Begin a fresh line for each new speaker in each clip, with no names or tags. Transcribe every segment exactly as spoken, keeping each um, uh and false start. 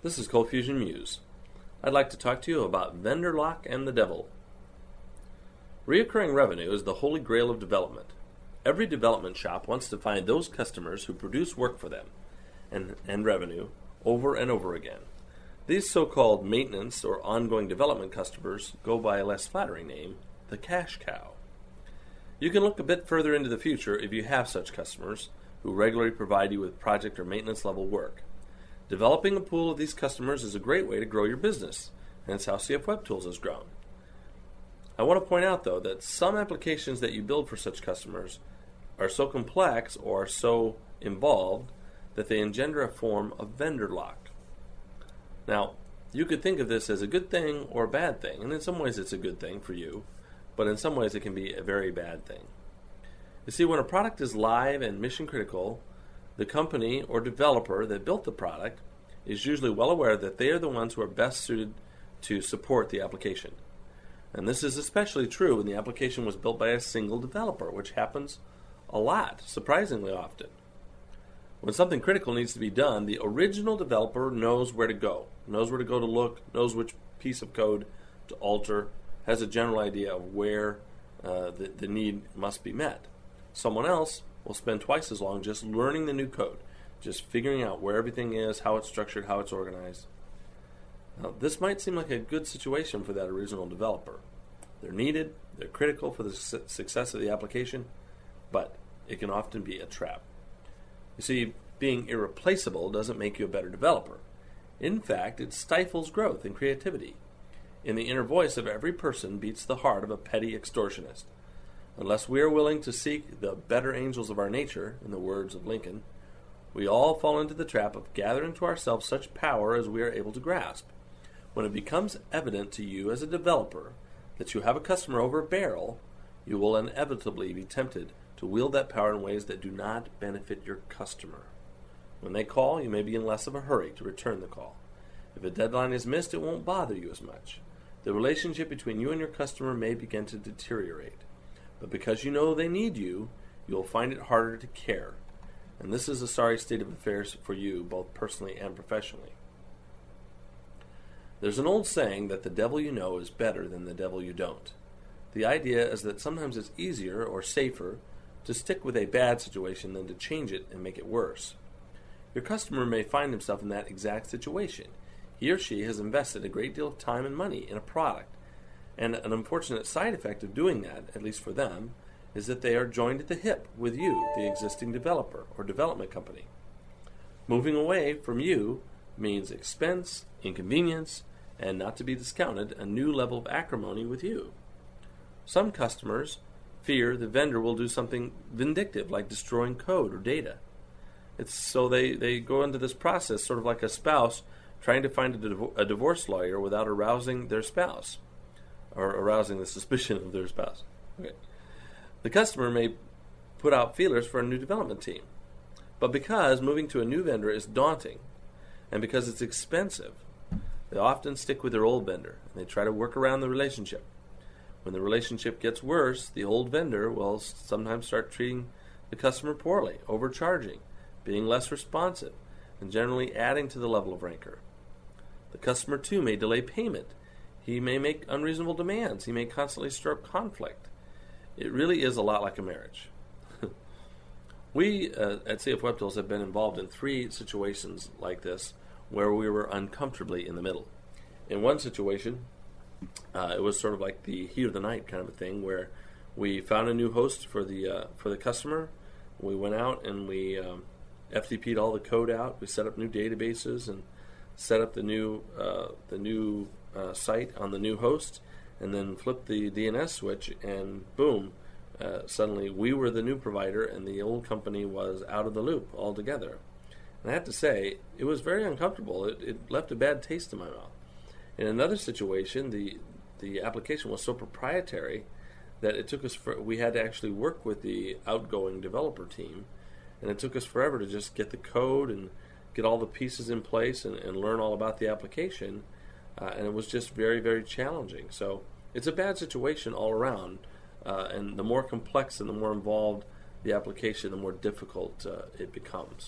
This is Cold Fusion Muse. I'd like to talk to you about vendor lock and the devil. Reoccurring revenue is the holy grail of development. Every development shop wants to find those customers who produce work for them and, and revenue over and over again. These so-called maintenance or ongoing development customers go by a less flattering name, the cash cow. You can look a bit further into the future if you have such customers who regularly provide you with project or maintenance level work. Developing a pool of these customers is a great way to grow your business, and it's how C F Web Tools has grown. I want to point out, though, that some applications that you build for such customers are so complex or so involved that they engender a form of vendor lock. Now, you could think of this as a good thing or a bad thing, and in some ways it's a good thing for you, but in some ways it can be a very bad thing. You see, when a product is live and mission critical, the company or developer that built the product is usually well aware that they are the ones who are best suited to support the application. And this is especially true when the application was built by a single developer, which happens a lot, surprisingly often. When something critical needs to be done, the original developer knows where to go, knows where to go to look, knows which piece of code to alter, has a general idea of where uh, the, the need must be met. Someone else will spend twice as long just learning the new code, just figuring out where everything is, how it's structured, how it's organized. Now, this might seem like a good situation for that original developer. They're needed, they're critical for the su- success of the application, but it can often be a trap. You see, being irreplaceable doesn't make you a better developer. In fact, it stifles growth and creativity. In the inner voice of every person beats the heart of a petty extortionist. Unless we are willing to seek the better angels of our nature, in the words of Lincoln, we all fall into the trap of gathering to ourselves such power as we are able to grasp. When it becomes evident to you as a developer that you have a customer over a barrel, you will inevitably be tempted to wield that power in ways that do not benefit your customer. When they call, you may be in less of a hurry to return the call. If a deadline is missed, it won't bother you as much. The relationship between you and your customer may begin to deteriorate. But because you know they need you, you'll find it harder to care. And this is a sorry state of affairs for you, both personally and professionally. There's an old saying that the devil you know is better than the devil you don't. The idea is that sometimes it's easier or safer to stick with a bad situation than to change it and make it worse. Your customer may find himself in that exact situation. He or she has invested a great deal of time and money in a product. And an unfortunate side effect of doing that, at least for them, is that they are joined at the hip with you, the existing developer or development company. Moving away from you means expense, inconvenience, and not to be discounted, a new level of acrimony with you. Some customers fear the vendor will do something vindictive, like destroying code or data. It's so they, they go into this process sort of like a spouse trying to find a, div- a divorce lawyer without arousing their spouse. Or arousing the suspicion of their spouse. Okay. The customer may put out feelers for a new development team. But because moving to a new vendor is daunting, and because it's expensive, they often stick with their old vendor, and they try to work around the relationship. When the relationship gets worse, the old vendor will sometimes start treating the customer poorly, overcharging, being less responsive, and generally adding to the level of rancor. The customer, too, may delay payment. He may make unreasonable demands. He may constantly stir up conflict. It really is a lot like a marriage. we uh, at C F Web Tools have been involved in three situations like this where we were uncomfortably in the middle. In one situation, uh, it was sort of like the heat of the night kind of a thing where we found a new host for the uh, for the customer. We went out and we um, F T P'd all the code out. We set up new databases and set up the new uh, the new Uh, site on the new host, and then flip the D N S switch, and boom, uh, suddenly we were the new provider and the old company was out of the loop altogether. And I have to say, it was very uncomfortable. It, it left a bad taste in my mouth. In another situation, the the application was so proprietary that it took us for, we had to actually work with the outgoing developer team, and it took us forever to just get the code and get all the pieces in place and, and learn all about the application. Uh, and it was just very, very challenging. So it's a bad situation all around. Uh, and the more complex and the more involved the application, the more difficult uh, it becomes.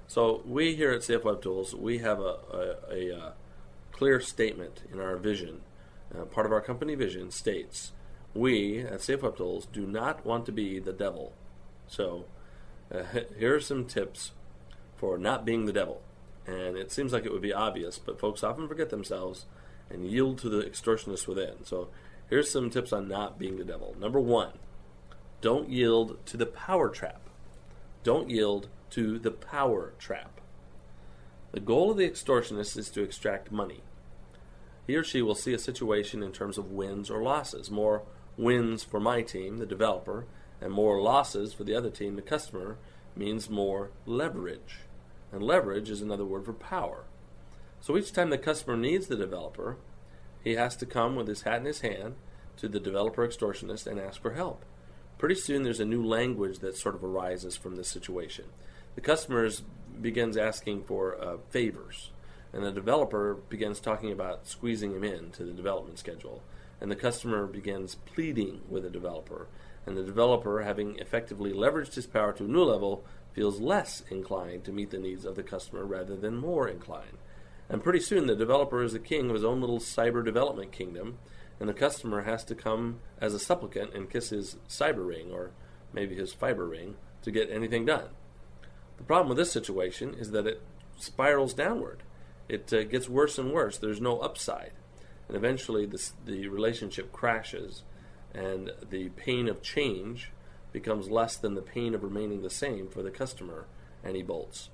So we here at C F Web Tools, we have a, a, a, a clear statement in our vision. Uh, part of our company vision states, we at C F Web Tools do not want to be the devil. So uh, here are some tips for not being the devil. And it seems like it would be obvious, but folks often forget themselves and yield to the extortionists within. So here's some tips on not being the devil. Number one, don't yield to the power trap. Don't yield to the power trap. The goal of the extortionist is to extract money. He or she will see a situation in terms of wins or losses. More wins for my team, the developer, and more losses for the other team, the customer, means more leverage. And leverage is another word for power. So each time the customer needs the developer, he has to come with his hat in his hand to the developer extortionist and ask for help. Pretty soon there's a new language that sort of arises from this situation. The customer begins asking for uh, favors, and the developer begins talking about squeezing him in to the development schedule. And the customer begins pleading with the developer. And the developer, having effectively leveraged his power to a new level, feels less inclined to meet the needs of the customer rather than more inclined. And pretty soon the developer is the king of his own little cyber development kingdom, and the customer has to come as a supplicant and kiss his cyber ring, or maybe his fiber ring, to get anything done. The problem with this situation is that it spirals downward. It uh, gets worse and worse. There's no upside. And eventually this, the relationship crashes, and the pain of change becomes less than the pain of remaining the same for the customer, and he bolts.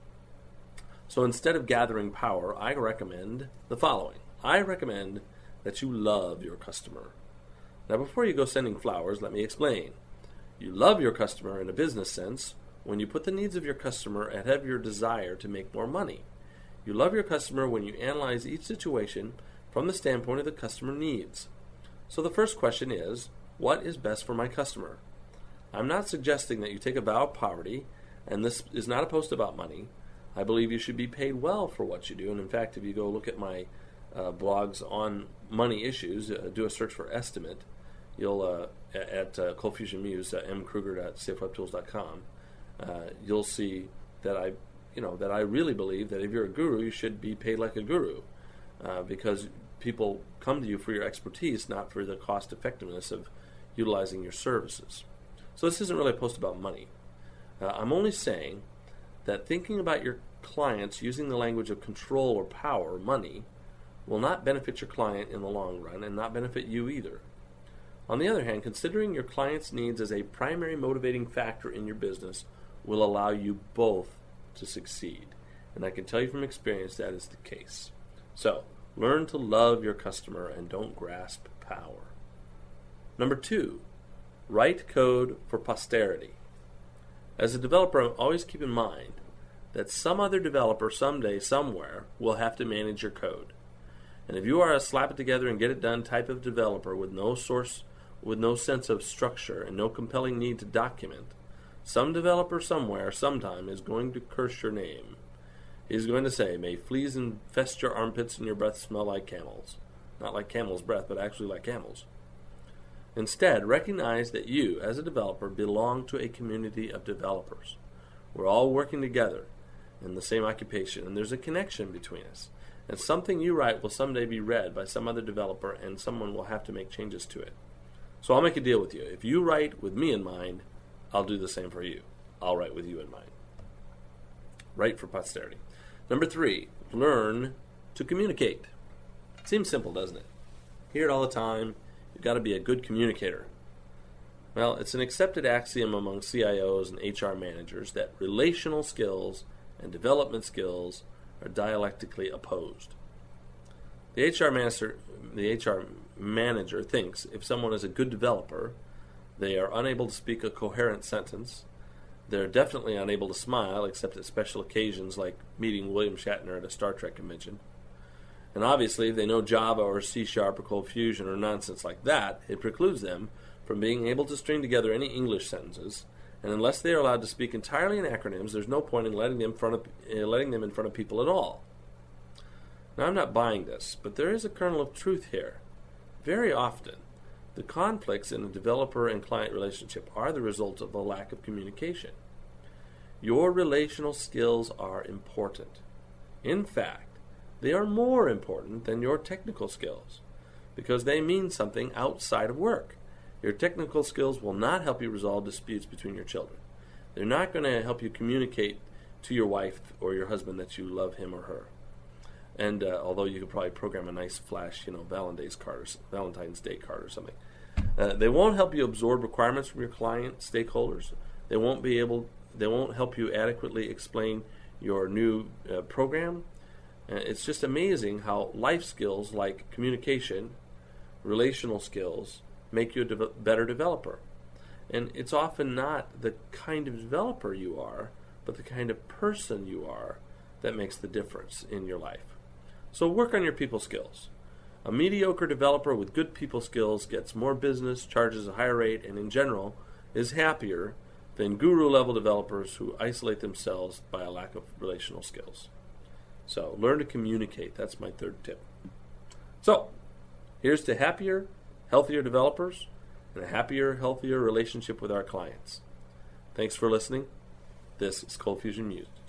So instead of gathering power, I recommend the following. I recommend that you love your customer. Now, before you go sending flowers, let me explain. You love your customer in a business sense when you put the needs of your customer ahead of your desire to make more money. You love your customer when you analyze each situation from the standpoint of the customer needs. So the first question is, what is best for my customer? I'm not suggesting that you take a vow of poverty, and this is not a post about money. I believe you should be paid well for what you do, and in fact, if you go look at my uh, blogs on money issues, uh, do a search for estimate, you'll uh, at uh, Cold Fusion Muse, uh, m kruger dot c f web tools dot com, uh, you'll see that I, you know, that I really believe that if you're a guru, you should be paid like a guru, uh, because people come to you for your expertise, not for the cost effectiveness of utilizing your services. So this isn't really a post about money. Uh, I'm only saying that thinking about your clients using the language of control or power, money, will not benefit your client in the long run and not benefit you either. On the other hand, considering your client's needs as a primary motivating factor in your business will allow you both to succeed. And I can tell you from experience that is the case. So, learn to love your customer and don't grasp power. Number two, write code for posterity. As a developer, always keep in mind that some other developer someday, somewhere, will have to manage your code. And if you are a slap it together and get it done type of developer with no source, with no sense of structure and no compelling need to document, some developer somewhere, sometime, is going to curse your name. He's going to say, may fleas infest your armpits and your breath smell like camels. Not like camel's breath, but actually like camels. Instead, recognize that you, as a developer, belong to a community of developers. We're all working together in the same occupation, and there's a connection between us. And something you write will someday be read by some other developer, and someone will have to make changes to it. So I'll make a deal with you. If you write with me in mind, I'll do the same for you. I'll write with you in mind. Write for posterity. Number three, learn to communicate. Seems simple, doesn't it? Hear it all the time. You've got to be a good communicator. Well, it's an accepted axiom among C I Os and H R managers that relational skills and development skills are dialectically opposed. The H R manager, the H R manager thinks if someone is a good developer, they are unable to speak a coherent sentence, they're definitely unable to smile except at special occasions like meeting William Shatner at a Star Trek convention. And obviously, if they know Java or C Sharp or Cold Fusion or nonsense like that, it precludes them from being able to string together any English sentences. And unless they are allowed to speak entirely in acronyms, there's no point in letting them, front of, uh, letting them in front of people at all. Now, I'm not buying this, but there is a kernel of truth here. Very often, the conflicts in a developer and client relationship are the result of a lack of communication. Your relational skills are important. In fact, they are more important than your technical skills because they mean something outside of work. Your technical skills will not help you resolve disputes between your children. They're not going to help you communicate to your wife or your husband that you love him or her. And uh, although you could probably program a nice flash, you know, Valentine's card or Valentine's Day card or something, uh, they won't help you absorb requirements from your client stakeholders. They won't be able. They won't help you adequately explain your new uh, program. Uh, it's just amazing how life skills like communication, relational skills, make you a de- better developer. And it's often not the kind of developer you are, but the kind of person you are that makes the difference in your life. So work on your people skills. A mediocre developer with good people skills gets more business, charges a higher rate, and in general is happier than guru-level developers who isolate themselves by a lack of relational skills. So learn to communicate. That's my third tip. So here's to happier, healthier developers and a happier, healthier relationship with our clients. Thanks for listening. This is Cold Fusion Music.